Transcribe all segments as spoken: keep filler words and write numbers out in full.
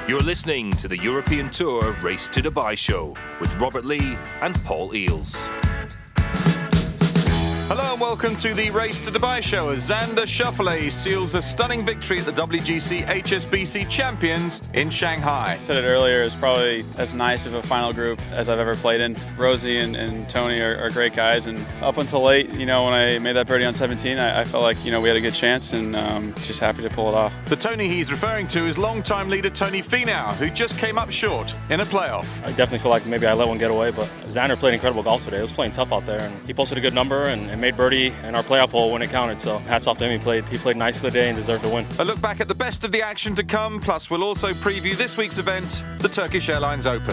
You're listening to the European Tour Race to Dubai show with Robert Lee and Paul Eales. Hello and welcome to the Race to Dubai show as Xander Schauffele seals a stunning victory at the W G C H S B C Champions in Shanghai. I said it earlier, it's probably as nice of a final group as I've ever played in. Rosie and, and Tony are, are great guys, and up until late, you know, when I made that birdie on seventeen, I, I felt like, you know, we had a good chance, and um, just happy to pull it off. The Tony he's referring to is longtime leader Tony Finau, who just came up short in a playoff. I definitely feel like maybe I let one get away, but Xander played incredible golf today. He was playing tough out there, and he posted a good number and, and made birdie in our playoff hole when it counted. So hats off to him. He played, he played nicely today and deserved to win. A look back at the best of the action to come, plus we'll also preview this week's event, the Turkish Airlines Open.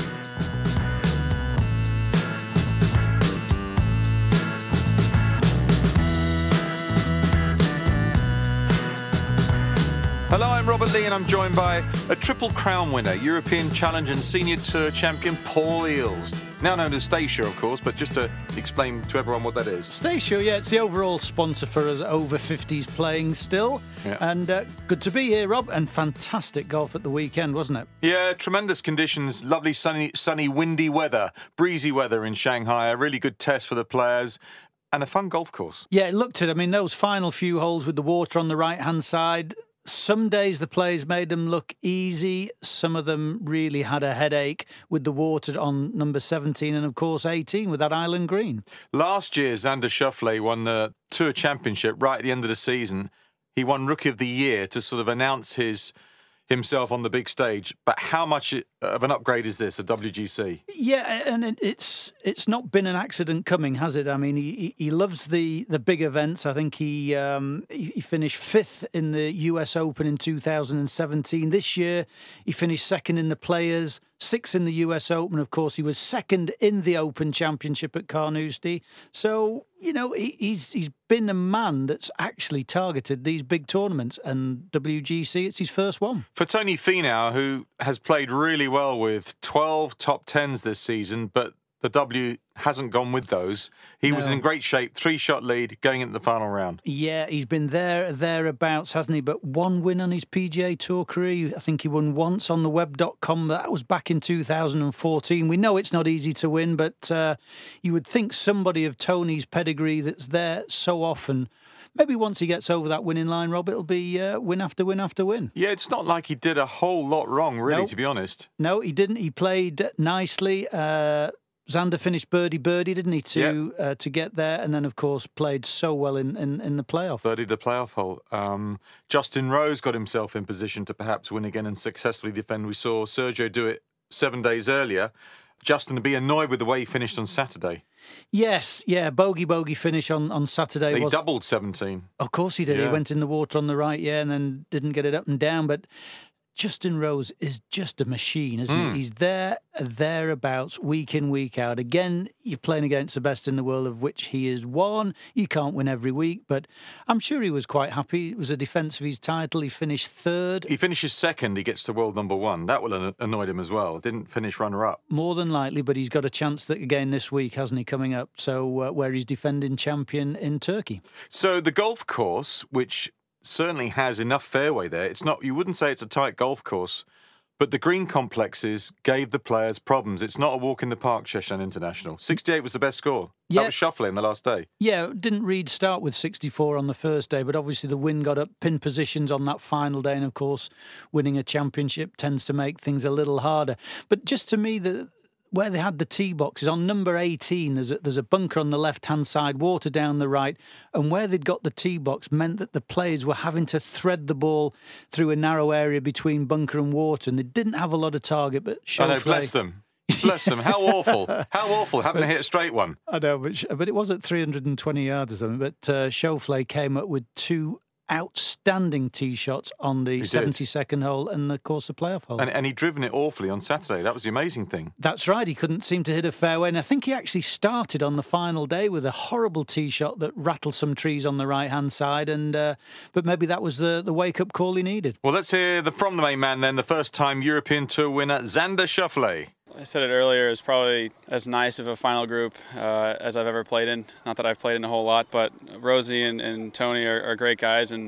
Hello, I'm Robert Lee and I'm joined by a Triple Crown winner, European Challenge and Senior Tour champion Paul Eales. Now known as Staysure, of course, but just to explain to everyone what that is. Staysure, yeah, it's the overall sponsor for us over fifties playing still. Yeah. And uh, good to be here, Rob, and fantastic golf at the weekend, wasn't it? Yeah, tremendous conditions, lovely sunny, sunny, windy weather, breezy weather in Shanghai, a really good test for the players. And a fun golf course. Yeah, it looked at, I mean, those final few holes with the water on the right-hand side, some days the players made them look easy. Some of them really had a headache with the water on number seventeen and, of course, eighteen with that island green. Last year, Xander Schauffele won the Tour Championship right at the end of the season. He won Rookie of the Year to sort of announce his himself on the big stage. But how much of an upgrade is this, a W G C? Yeah, and it, it's it's not been an accident coming, has it? I mean, he he loves the, the big events. I think he, um, he he finished fifth in the U S Open in two thousand seventeen. This year, he finished second in the Players, sixth in the U S Open. Of course, he was second in the Open Championship at Carnoustie. So, you know, he, he's he's been a man that's actually targeted these big tournaments, and W G C, it's his first one. For Tony Finau, who has played really well with twelve top tens this season, but the W hasn't gone with those. He No. was in great shape, three-shot lead going into the final round. Yeah, he's been there, thereabouts, hasn't he? But one win on his P G A Tour career. I think he won once on the web dot com. That was back in two thousand fourteen. We know it's not easy to win, but uh, you would think somebody of Tony's pedigree that's there so often, maybe once he gets over that winning line, Rob, it'll be uh, win after win after win. Yeah, it's not like he did a whole lot wrong, really, No. to be honest. No, he didn't. He played nicely. Uh, Xander finished birdie birdie, didn't he, to Yep. uh, to get there, and then of course played so well in, in, in the playoff. Birdied the playoff hole. Um, Justin Rose got himself in position to perhaps win again and successfully defend. We saw Sergio do it seven days earlier. Justin to be annoyed with the way he finished on Saturday. Yes, yeah, bogey bogey finish on, on Saturday. He was, doubled seventeen. Of course he did. Yeah. He went in the water on the right, yeah, and then didn't get it up and down. But Justin Rose is just a machine, isn't Mm. he? He's there, thereabouts, week in, week out. Again, you're playing against the best in the world, of which he is one. You can't win every week, but I'm sure he was quite happy. It was a defence of his title. He finished third. He finishes second, he gets to world number one. That will an- annoy him as well. Didn't finish runner-up. More than likely, but he's got a chance that again this week, hasn't he, coming up? So uh, where he's defending champion in Turkey. So the golf course, which certainly has enough fairway there, it's not, you wouldn't say it's a tight golf course, but the green complexes gave the players problems. It's not a walk in the park, Sheshan International. sixty-eight was the best score. Yeah. That was Schauffele in the last day. Yeah, didn't Reed start with sixty-four on the first day, but obviously the wind got up pin positions on that final day, and of course winning a championship tends to make things a little harder. But just to me, the where they had the tee boxes on number eighteen, there's a, there's a bunker on the left-hand side, water down the right, and where they'd got the tee box meant that the players were having to thread the ball through a narrow area between bunker and water, and they didn't have a lot of target. But I know, Schauffele- bless them. Bless them. How awful. How awful having to hit a straight one. I know, but, but it was at three hundred twenty yards or something. But uh, Schauffele came up with two outstanding tee shots on the did. seventy-second hole and, of course, the playoff hole. And, and he'd driven it awfully on Saturday. That was the amazing thing. That's right. He couldn't seem to hit a fairway. And I think he actually started on the final day with a horrible tee shot that rattled some trees on the right-hand side. And uh, But maybe that was the, the wake-up call he needed. Well, let's hear the, from the main man then, the first-time European Tour winner, Xander Schauffele. I said it earlier, it's probably as nice of a final group uh, as I've ever played in. Not that I've played in a whole lot, but Rosie and, and Tony are, are great guys, and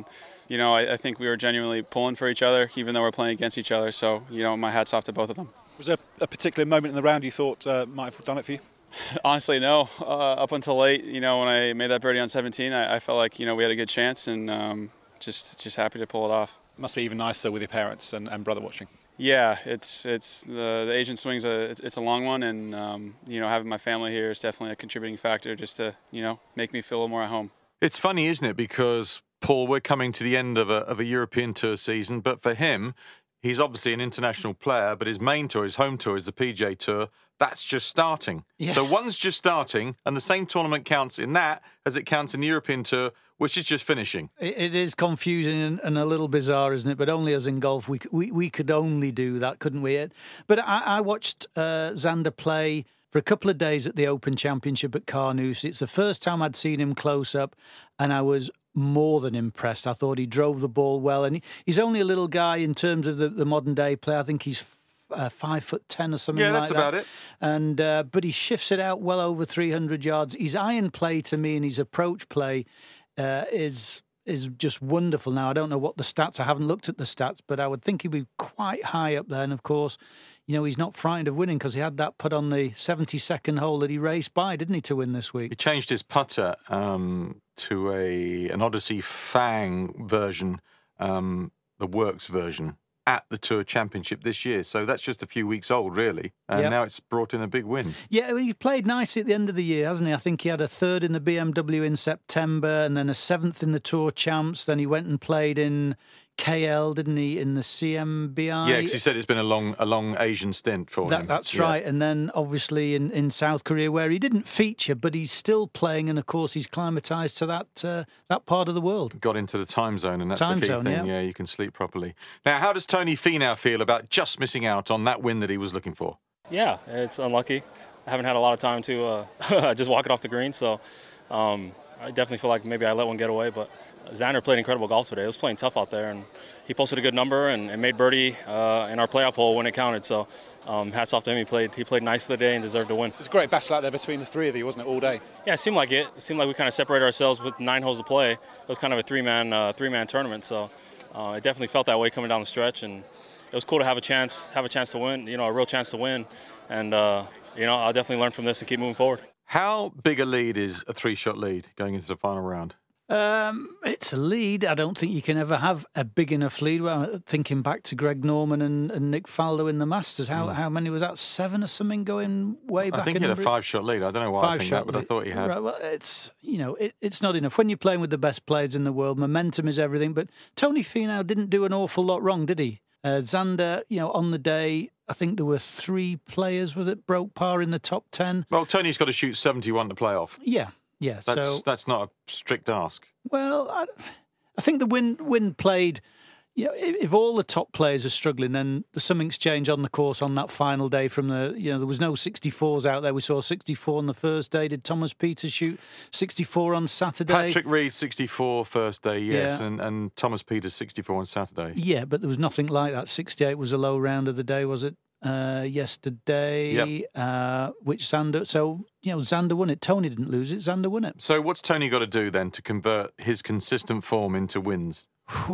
You know, I, I think we were genuinely pulling for each other, even though we're playing against each other. So, you know, my hat's off to both of them. Was there a particular moment in the round you thought uh, might have done it for you? Honestly, no. Uh, up until late, you know, when I made that birdie on seventeen, I, I felt like, you know, we had a good chance, and um, just just happy to pull it off. Must be even nicer with your parents and, and brother watching. Yeah, it's it's the the Asian swing's a it's, it's a long one, and um, you know, having my family here is definitely a contributing factor, just to, you know, make me feel a little more at home. It's funny, isn't it? Because Paul, we're coming to the end of a of a European Tour season, but for him, he's obviously an international player, but his main tour, his home tour, is the P G A Tour. That's just starting. Yeah. So one's just starting, and the same tournament counts in that as it counts in the European Tour, which is just finishing. It, it is confusing and, and a little bizarre, isn't it? But only as in golf, we we, we could only do that, couldn't we? But I, I watched uh, Xander play for a couple of days at the Open Championship at Carnoustie. It's the first time I'd seen him close up, and I was more than impressed. I thought he drove the ball well, and he, he's only a little guy in terms of the, the modern day play. I think he's uh, five foot ten or something. Yeah, like that's that. about it. And uh, but he shifts it out well over three hundred yards. His iron play to me and his approach play uh, is is just wonderful. Now I don't know what the stats. I haven't looked at the stats, but I would think he'd be quite high up there. And of course, you know, he's not frightened of winning because he had that putt on the seventy-second hole that he raced by, didn't he, to win this week? He changed his putter um, to a an Odyssey Fang version, um, the Works version, at the Tour Championship this year. So that's just a few weeks old, really. And Yep. now it's brought in a big win. Yeah, well, he played nicely at the end of the year, hasn't he? I think he had a third in the B M W in September and then a seventh in the Tour Champs. Then he went and played in K L, didn't he, in the C M B I? Yeah, because he said it's been a long, a long Asian stint for That, him. that's Yeah. right. And then obviously in, in South Korea, where he didn't feature, but he's still playing. And of course, he's climatised to that uh, that part of the world. Got into the time zone, and that's Time the key zone, thing. yeah. Yeah, you can sleep properly. Now, how does Tony Finau feel about just missing out on that win that he was looking for? Yeah, it's unlucky. I haven't had a lot of time to uh, just walk it off the green, so um, I definitely feel like maybe I let one get away, but Xander played incredible golf today. It was playing tough out there, and he posted a good number and, and made birdie uh, in our playoff hole when it counted. So um, hats off to him. He played he played nice today and deserved to win. It was a great battle out there between the three of you, wasn't it, all day? Yeah, it seemed like it. It seemed like we kind of separated ourselves with nine holes to play. It was kind of a three-man uh, three-man tournament, so uh, it definitely felt that way coming down the stretch, and it was cool to have a chance have a chance to win. You know, a real chance to win, and uh, you know, I'll definitely learn from this and keep moving forward. How big a lead is a three-shot lead going into the final round? Um, it's a lead. I don't think you can ever have a big enough lead. Well, thinking back to Greg Norman and, and Nick Faldo in the Masters, how how many was that? Seven or something going way back? I think in he had a the- five-shot lead. I don't know why I think that, but I lead. thought he had. Right, well, it's you know it, it's not enough when you're playing with the best players in the world. Momentum is everything. But Tony Finau didn't do an awful lot wrong, did he? Uh, Xander, you know, on the day, I think there were three players was it broke par in the top ten. Well, Tony's got to shoot seventy-one to play off. Yeah, yeah. That's so that's not a strict ask. well, I, I think the wind wind played. You know, if, if all the top players are struggling, then there's something's changed on the course on that final day. From the, you know, there was no sixty-fours out there. We saw sixty-four on the first day. Did Thomas Pieters shoot sixty-four on Saturday? Patrick Reed, sixty-four first day, yes, Yeah. and, and Thomas Pieters, sixty-four on Saturday. Yeah, but there was nothing like that. sixty-eight was a low round of the day, was it? Uh, yesterday, Yep. uh, which Xander. So you know, Xander won it. Tony didn't lose it. Xander won it. So what's Tony got to do then to convert his consistent form into wins?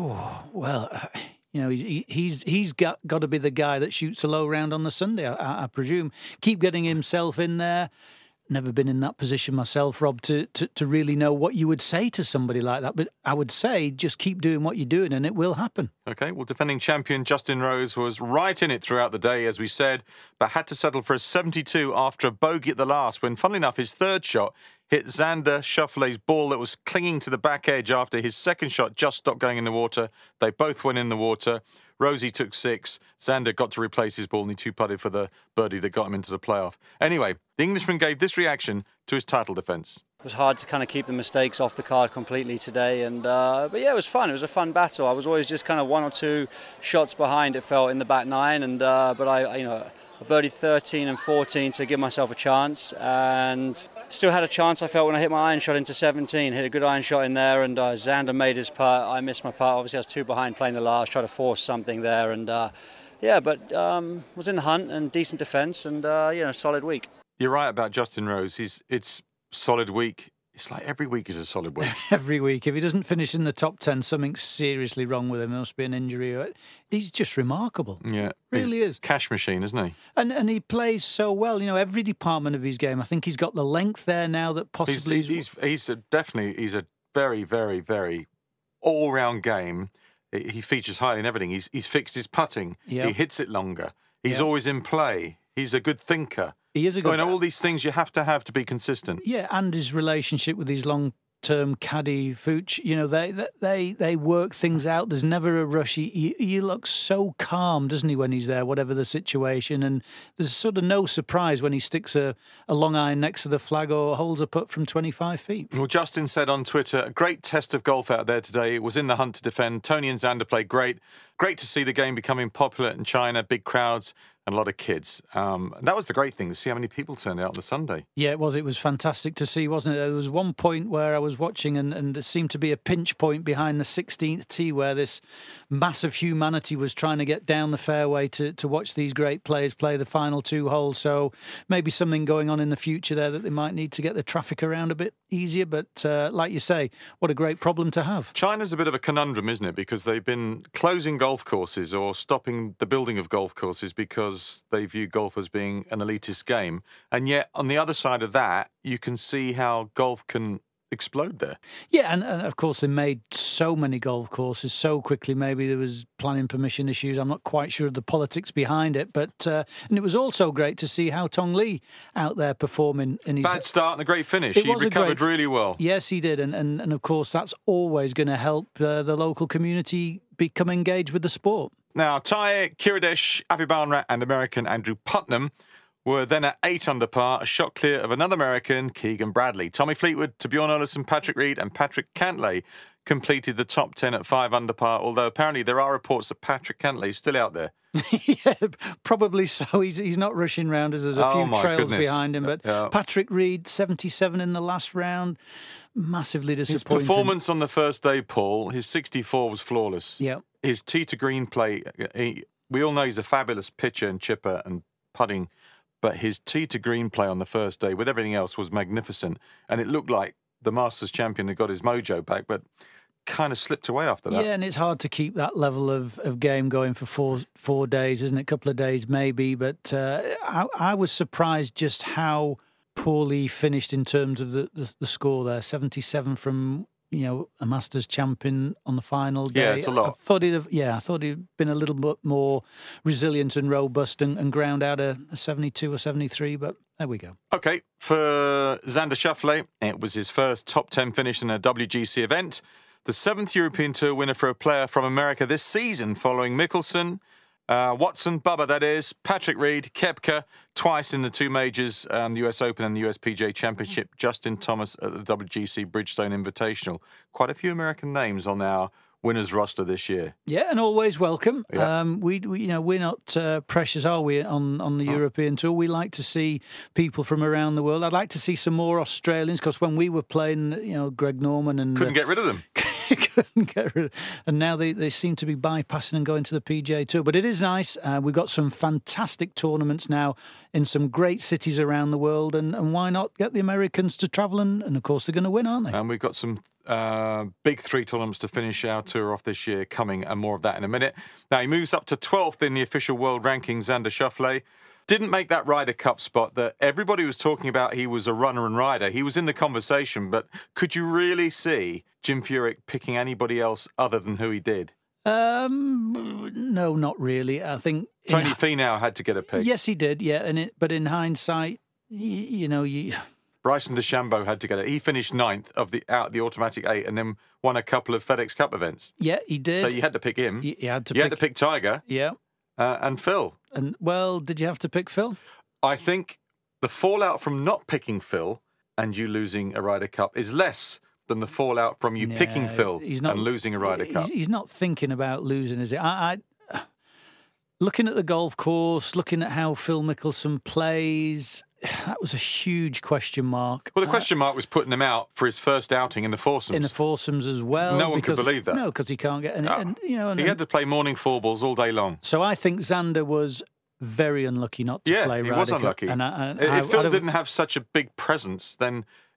Well, uh, you know, he's he, he's he's got got to be the guy that shoots a low round on the Sunday. I, I, I presume. Keep getting himself in there. Never been in that position myself, Rob, to, to to really know what you would say to somebody like that. But I would say just keep doing what you're doing, and it will happen. Okay, well, defending champion Justin Rose was right in it throughout the day, as we said, but had to settle for a seventy-two after a bogey at the last, when, funnily enough, his third shot hit Xander Schauffele's ball that was clinging to the back edge after his second shot just stopped going in the water. They both went in the water. Rosie took six. Xander got to replace his ball and he two-putted for the birdie that got him into the playoff. Anyway, the Englishman gave this reaction to his title defence. It was hard to kind of keep the mistakes off the card completely today, and uh, but yeah, it was fun. It was a fun battle. I was always just kind of one or two shots behind. It felt in the back nine, and uh, but I, you know, I birdied thirteen and fourteen to give myself a chance, and still had a chance. I felt when I hit my iron shot into seventeen, hit a good iron shot in there, and uh, Xander made his putt. I missed my putt. Obviously, I was two behind playing the last, tried to force something there, and uh, yeah, but um, was in the hunt and decent defence, and uh, you know, solid week. You're right about Justin Rose. He's it's solid week It's like every week is a solid week. Every week. If he doesn't finish in the top ten, something's seriously wrong with him. There must be an injury. He's just remarkable. Yeah. Really He's is. Cash machine, isn't he? And and he plays so well. You know, every department of his game. I think he's got the length there now that possibly... He's, he's, he's a, definitely, he's a very, very, very all-round game. He features highly in everything. He's, he's fixed his putting. Yep. He hits it longer. He's Yep. always in play. He's a good thinker. He is a good... You know, all these things you have to have to be consistent. Yeah, and his relationship with his long-term caddy, Fuchs, you know, they they they work things out. There's never a rush. He, he, he looks so calm, doesn't he, when he's there, whatever the situation. And there's sort of no surprise when he sticks a, a long iron next to the flag or holds a putt from twenty-five feet. Well, Justin said on Twitter, a great test of golf out there today. It was in the hunt to defend. Tony and Xander played great. Great to see the game becoming popular in China, big crowds and a lot of kids. Um, that was the great thing, to see how many people turned out on the Sunday. Yeah, it was. It was fantastic to see, wasn't it? There was one point where I was watching and, and there seemed to be a pinch point behind the sixteenth tee where this mass of humanity was trying to get down the fairway to, to watch these great players play the final two holes. So maybe something going on in the future there that they might need to get the traffic around a bit easier. But uh, like you say, what a great problem to have. China's a bit of a conundrum, isn't it? Because they've been closing golf courses or stopping the building of golf courses because they view golf as being an elitist game. And yet, on the other side of that, you can see how golf can explode there. Yeah, and, and of course they made so many golf courses so quickly. Maybe there was planning permission issues. I'm not quite sure of the politics behind it, but uh, and it was also great to see how Tong Lee out there performing in his bad start and a great finish. It He was a recovered great- really well. Yes, he did, and and, and of course that's always going to help uh, the local community become engaged with the sport. Now, Ty Kiridesh, Avi Barnrat and American Andrew Putnam were then at eight under par, a shot clear of another American, Keegan Bradley. Tommy Fleetwood, Bjorn Olesen, Patrick Reed and Patrick Cantlay completed the top ten at five under par, although apparently there are reports that Patrick Cantlay is still out there. Yeah, probably so. He's he's not rushing round as there's a Oh, few my trails goodness. behind him. But Yeah. Patrick Reed, seventy-seven in the last round, massively His disappointing. performance on the first day, Paul, his sixty-four was flawless. Yeah. His tee to green play, he, we all know he's a fabulous pitcher and chipper and putting, but his tee to green play on the first day with everything else was magnificent. And it looked like the Masters champion had got his mojo back, but kind of slipped away after that. Yeah, and it's hard to keep that level of, of game going for four four days, isn't it? A couple of days maybe, but uh, I, I was surprised just how poorly finished in terms of the, the, the score there. seventy-seven from, you know, a Masters champion on the final day. Yeah, it's a lot. I thought he'd have, yeah, I thought he'd been a little bit more resilient and robust and, and ground out a, a seventy-two or seventy-three, but there we go. Okay, for Xander Schauffele, it was his first top ten finish in a W G C event. The seventh European Tour winner for a player from America this season, following Mickelson, uh, Watson, Bubba, that is, Patrick Reed, Koepka, twice in the two majors, um, the U S Open and the U S P G A Championship, Justin Thomas at the W G C Bridgestone Invitational. Quite a few American names on our winners roster this year. Yeah, and always welcome. Yeah. Um, we, we, you know, we're not uh, precious, are we, on on the Oh. European Tour? We like to see people from around the world. I'd like to see some more Australians because when we were playing, you know, Greg Norman and Couldn't uh, get rid of them. couldn't get rid of, and now they, they seem to be bypassing and going to the P G A Tour. But it is nice. Uh, we've got some fantastic tournaments now in some great cities around the world, and, and why not get the Americans to travel? And, and of course, they're going to win, aren't they? And we've got some uh, big three tournaments to finish our tour off this year coming, and more of that in a minute. Now, he moves up to twelfth in the official world rankings, Xander Schauffele. Didn't make that Ryder Cup spot that everybody was talking about. He was a runner and rider. He was in the conversation, but could you really see Jim Furyk picking anybody else other than who he did? Um, no, not really. I think Tony in- Finau had to get a pick. Yes, he did. Yeah, and it, but in hindsight, you, you know, you. Bryson DeChambeau had to get it. He finished ninth of the out the automatic eight, and then won a couple of FedEx Cup events. Yeah, he did. So you had to pick him. You, you had to. You pick, had to pick Tiger Yeah, uh, and Phil. and well, did you have to pick Phil? I think the fallout from not picking Phil and you losing a Ryder Cup is less than the fallout from you Yeah, picking Phil he's not- and losing a Ryder He's, Cup. he's not thinking about losing, is it? I, I looking at the golf course, looking at how Phil Mickelson plays. That was a huge question mark. Well, the question mark was putting him out for his first outing in the foursomes. in the foursomes as well. No one could because- believe that. No, because he can't get any. Oh, and, you know, and, he had to play morning four balls all day long. so I think Xander was very unlucky not to Yeah, play he Ryder was Cup. unlucky. And I, and If I- Phil I don't- didn't have such a big presence, then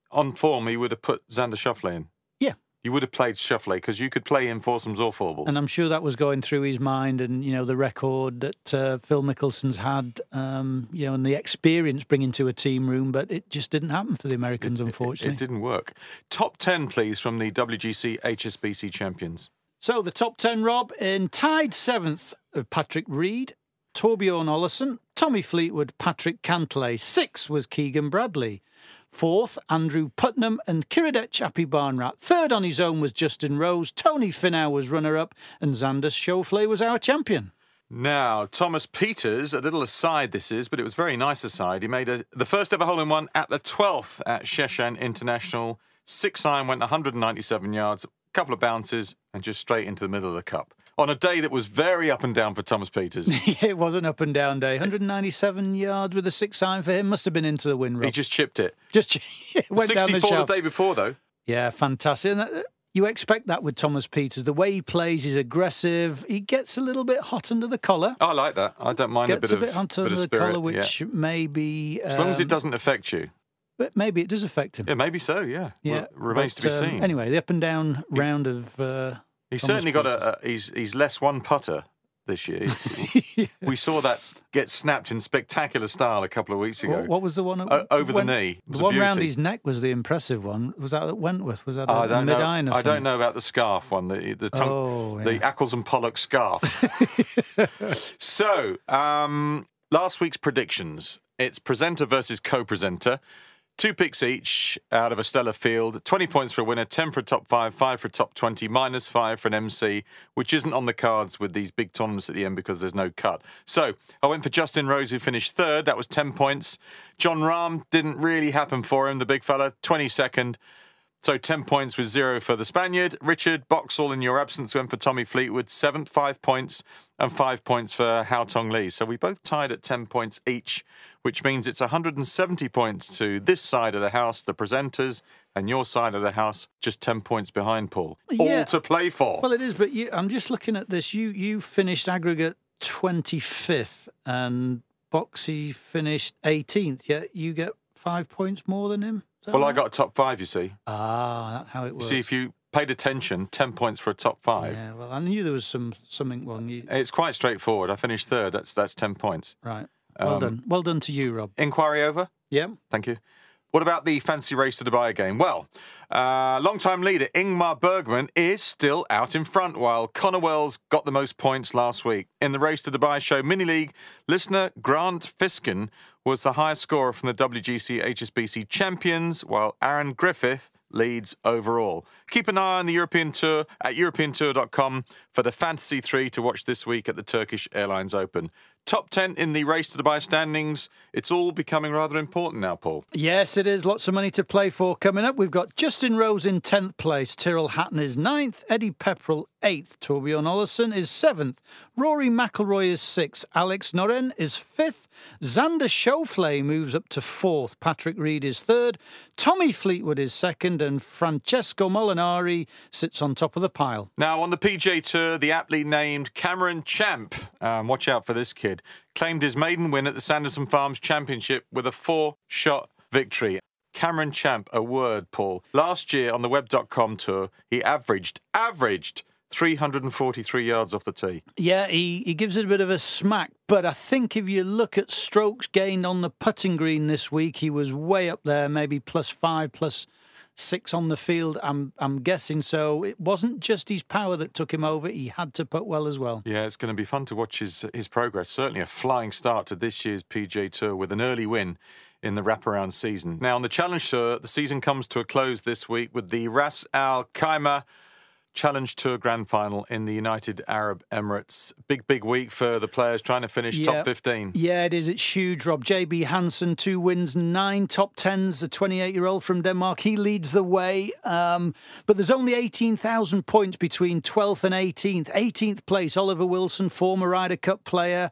on form, he would have put Xander Schauffele in. Yeah. You would have played Schauffele because you could play him foursomes or four balls. And I'm sure that was going through his mind, and you know the record that uh, Phil Mickelson's had, um, you know, and the experience bringing to a team room, but it just didn't happen for the Americans, it, unfortunately. It, it didn't work. Top ten, please, from the W G C H S B C champions. So the top ten, Rob, in tied seventh, Patrick Reed, Torbjorn Olesen, Tommy Fleetwood, Patrick Cantlay. Sixth was Keegan Bradley. Fourth, Andrew Putnam and Kiradech Aphibarnrat. Third on his own was Justin Rose. Tony Finau was runner-up, and Xander Schauffele was our champion. Now, Thomas Pieters, a little aside this is, but it was very nice aside. He made a, the first ever hole-in-one at the twelfth at Sheshan International. Six iron, went one hundred ninety-seven yards, a couple of bounces, and just straight into the middle of the cup. On a day that was very up and down for Thomas Pieters. It was an up and down day. one hundred ninety-seven yards with a six iron for him. Must have been into the wind, Rob. He just chipped it. Just it went down the sixty-four shaft. the day before, though. Yeah, fantastic. And that, you expect that with Thomas Pieters. The way he plays, he's aggressive. He gets a little bit hot under the collar. I like that. I don't mind gets a bit, a bit of, hot under bit of the spirit. collar, which yeah. maybe... Um, As long as it doesn't affect you. But maybe it does affect him. Yeah, maybe so, yeah. Yeah, well, remains but, to be um, seen. Anyway, the up and down round of... Uh, He's Thomas certainly got Pieters. a, a... He's, he's less one putter this year. Yeah. We saw that get snapped in spectacular style a couple of weeks ago. What, what was the one? O- over when, the knee. It was The a one round beauty. his neck was the impressive one. Was that at Wentworth? Was that I a don't know. mid-iron or I something? don't know about the scarf one, the the, tongue, Oh, the yeah. Ackles and Pollock scarf. So, um, last week's predictions. It's presenter versus co-presenter. Two picks each out of a stellar field. twenty points for a winner, ten for a top five, five for a top twenty, minus five for an M C, which isn't on the cards with these big tournaments at the end because there's no cut. So I went for Justin Rose, who finished third. That was ten points. John Rahm didn't really happen for him, the big fella, twenty-second. So ten points with zero for the Spaniard. Richard Boxall, in your absence, went for Tommy Fleetwood, seventh, five points, and five points for Hao Tong Lee. So we both tied at ten points each, which means it's one hundred seventy points to this side of the house, the presenters, and your side of the house, just ten points behind, Paul. Yeah. All to play for. Well, it is, but you, I'm just looking at this. You you finished aggregate twenty-fifth, and Boxy finished eighteenth. Yeah, you get five points more than him. Is that Well, I right? got a top five, you see. Ah, that's how it You works. see, if you paid attention, ten points for a top five. Yeah, well, I knew there was some something wrong. You, It's quite straightforward. I finished third. That's that's ten points. right. Well Um, done. Well done to you, Rob. Inquiry over? Yeah. Thank you. What about the fancy race to Dubai game? Well, uh, long-time leader Ingmar Bergman is still out in front, while Connor Wells got the most points last week. In the Race to Dubai show mini league, listener Grant Fiskin was the highest scorer from the W G C H S B C champions, while Aaron Griffith leads overall. Keep an eye on the European Tour at european tour dot com for the Fantasy three to watch this week at the Turkish Airlines Open. Top ten in the Race to Dubai standings. It's all becoming rather important now, Paul. Yes, it is. Lots of money to play for coming up. We've got Justin Rose in tenth place. Tyrrell Hatton is ninth. Eddie Pepperell eighth. Torbjorn Olesen is seventh. Rory McIlroy is sixth. Alex Noren is fifth. Xander Schauffele moves up to fourth. Patrick Reed is third. Tommy Fleetwood is second. And Francesco Molinari sits on top of the pile. Now, on the P G A Tour, the aptly named Cameron Champ, um, watch out for this kid, claimed his maiden win at the Sanderson Farms Championship with a four-shot victory. Cameron Champ, a word, Paul. Last year on the web dot com tour, he averaged, averaged three hundred forty-three yards off the tee. Yeah, he, he gives it a bit of a smack. But I think if you look at strokes gained on the putting green this week, he was way up there, maybe plus five, plus six on the field, I'm I'm guessing. So it wasn't just his power that took him over. He had to putt well as well. Yeah, it's going to be fun to watch his his progress. Certainly a flying start to this year's P G A Tour with an early win in the wraparound season. Now, on the Challenge Tour, the season comes to a close this week with the Ras Al Khaimah Challenge Tour Grand Final in the United Arab Emirates. Big, big week for the players trying to finish Yeah. top fifteen. Yeah, it is. It's huge, Rob. J B Hansen, two wins, nine top tens. The twenty-eight-year-old from Denmark, he leads the way. Um, but there's only eighteen thousand points between twelfth and eighteenth. eighteenth place, Oliver Wilson, former Ryder Cup player.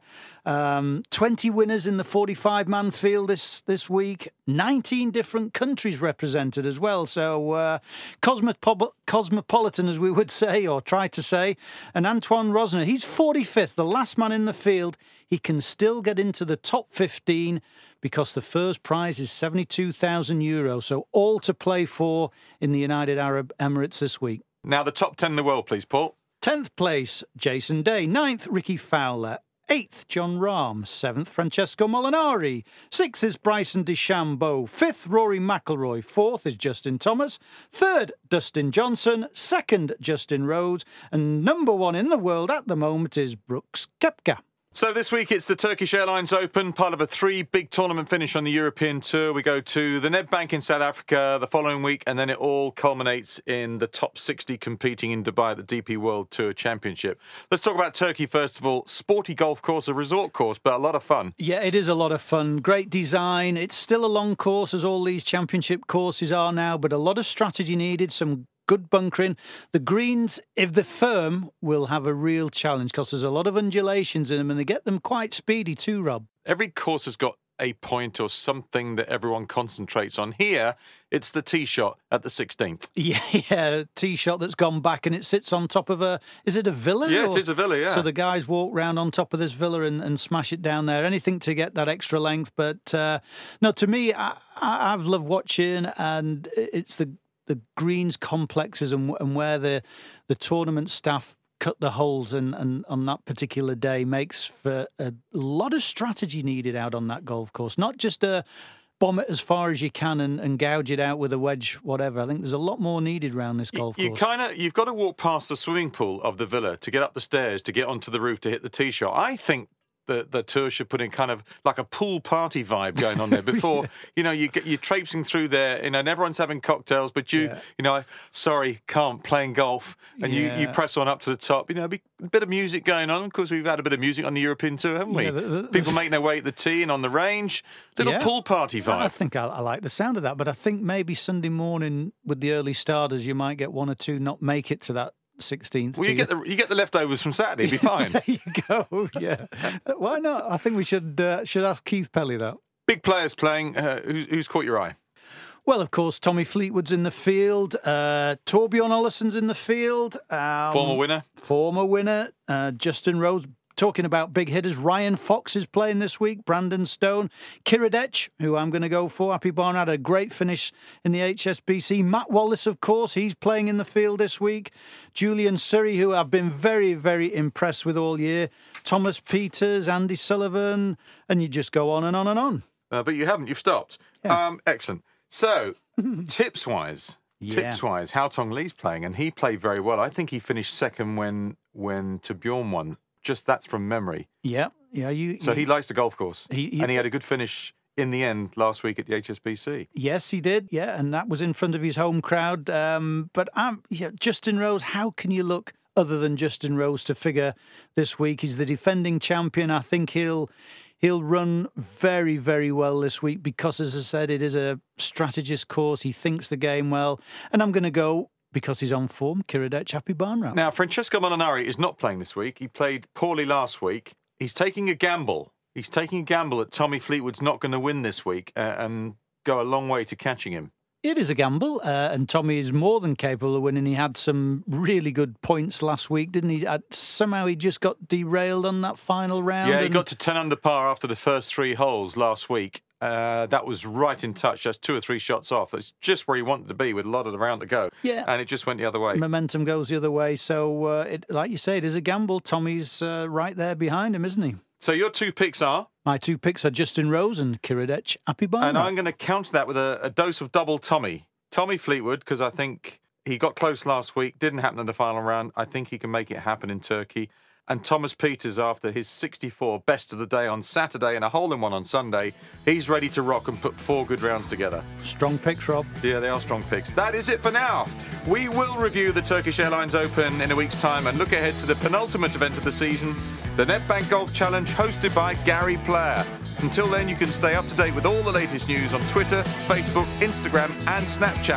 Um, twenty winners in the forty-five man field this, this week. nineteen different countries represented as well. So uh, cosmopo- cosmopolitan, as we would say, or try to say. And Antoine Rosner, he's forty-fifth, the last man in the field. He can still get into the top fifteen because the first prize is seventy-two thousand euro. So all to play for in the United Arab Emirates this week. Now the top ten in the world, please, Paul. tenth place, Jason Day. ninth, Ricky Fowler. eighth, John Rahm. seventh, Francesco Molinari. sixth is Bryson DeChambeau. fifth, Rory McIlroy. fourth is Justin Thomas. third, Dustin Johnson. second, Justin Rose. And number one in the world at the moment is Brooks Koepka. So this week it's the Turkish Airlines Open, part of a three-big tournament finish on the European Tour. We go to the Nedbank in South Africa the following week, and then it all culminates in the top sixty competing in Dubai at the D P World Tour Championship. Let's talk about Turkey first of all. Sporty golf course, a resort course, but a lot of fun. Yeah, it is a lot of fun. Great design. It's still a long course, as all these championship courses are now, but a lot of strategy needed, some good bunkering. The greens, if they're firm, will have a real challenge because there's a lot of undulations in them and they get them quite speedy too, Rob. Every course has got a point or something that everyone concentrates on. Here, it's the tee shot at the sixteenth. Yeah, yeah, tee shot that's gone back and it sits on top of a, is it a villa? Yeah, or? it is a villa, yeah. So the guys walk round on top of this villa and, and smash it down there. Anything to get that extra length. But uh, no, to me, I, I, I've loved watching, and it's the the greens complexes and, and where the the tournament staff cut the holes and, and on that particular day makes for a lot of strategy needed out on that golf course. Not just a bomb it as far as you can and, and gouge it out with a wedge, whatever. I think there's a lot more needed around this golf you, course. You kind of you've got to walk past the swimming pool of the villa to get up the stairs to get onto the roof to hit the tee shot. I think the the tour should put in kind of like a pool party vibe going on there before, yeah. you know, you get, you're traipsing through there, you know, and everyone's having cocktails, but you, yeah. you know, sorry, can't, playing golf, and yeah. you, you press on up to the top, you know, be, a bit of music going on. Of course, we've had a bit of music on the European Tour, haven't we? Yeah, the, the, People making their way at the tee and on the range. Little yeah. pool party vibe. I think I, I like the sound of that, but I think maybe Sunday morning with the early starters, you might get one or two not make it to that sixteenth. Well, you get the you get the leftovers from Saturday. It'd be fine. There you go. Yeah, why not? I think we should uh, should ask Keith Pelly that. Big players playing. Uh, who's, who's caught your eye? Well, of course, Tommy Fleetwood's in the field. Uh, Torbjorn Oleson's in the field. Um, former winner. Former winner. Uh, Justin Rose. Talking about big hitters, Ryan Fox is playing this week. Brandon Stone, Kiradech, who I'm going to go for. Happy Barn had a great finish in the H S B C. Matt Wallace, of course, he's playing in the field this week. Julian Surrey, who I've been very, very impressed with all year. Thomas Peters, Andy Sullivan, and you just go on and on and on. Uh, but you haven't. You've stopped. Yeah. Um, excellent. So, tips-wise, yeah. tips-wise, Hao Tong Lee's playing, and he played very well. I think he finished second when when Torbjorn won. Just that's from memory. Yeah, yeah. You. So you, he likes the golf course, he, he, and he had a good finish in the end last week at the H S B C. Yes, he did. Yeah, and that was in front of his home crowd. Um, but um, yeah, Justin Rose. How can you look other than Justin Rose to figure this week? He's the defending champion. I think he'll he'll run very, very well this week because, as I said, it is a strategist course. He thinks the game well, and I'm going to go. Because he's on form, Kiradech, Happy Barn Round. Now, Francesco Molinari is not playing this week. He played poorly last week. He's taking a gamble. He's taking a gamble that Tommy Fleetwood's not going to win this week uh, and go a long way to catching him. It is a gamble, uh, and Tommy is more than capable of winning. He had some really good points last week, didn't he? Uh, somehow he just got derailed on that final round. Yeah, he got to ten under par after the first three holes last week. Uh, that was right in touch, just two or three shots off. That's just where he wanted to be with a lot of the round to go. Yeah. And it just went the other way. Momentum goes the other way. So, uh, it, like you say, it is a gamble. Tommy's uh, right there behind him, isn't he? So your two picks are? My two picks are Justin Rose and Kiradech, Happy Barn. And I'm going to counter that with a, a dose of double Tommy. Tommy Fleetwood, because I think he got close last week, didn't happen in the final round. I think he can make it happen in Turkey. And Thomas Peters, after his sixty-four best of the day on Saturday and a hole-in-one on Sunday, he's ready to rock and put four good rounds together. Strong picks, Rob. Yeah, they are strong picks. That is it for now. We will review the Turkish Airlines Open in a week's time and look ahead to the penultimate event of the season, the Nedbank Golf Challenge hosted by Gary Player. Until then, you can stay up to date with all the latest news on Twitter, Facebook, Instagram and Snapchat.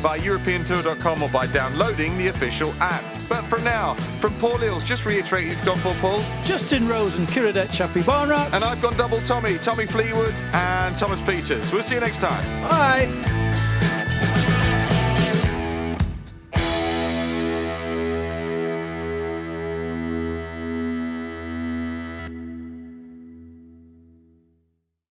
via European Tour dot com or by downloading the official app. But for now, from Paul Eales, just reiterate you've gone for Paul. Justin Rose and Kiradech Chappie-Barnrat. And I've gone double Tommy, Tommy Fleetwood and Thomas Peters. We'll see you next time. Bye.